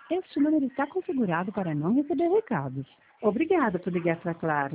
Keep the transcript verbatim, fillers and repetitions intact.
Este número está configurado para não receber recados. Obrigada por ligar para Claro.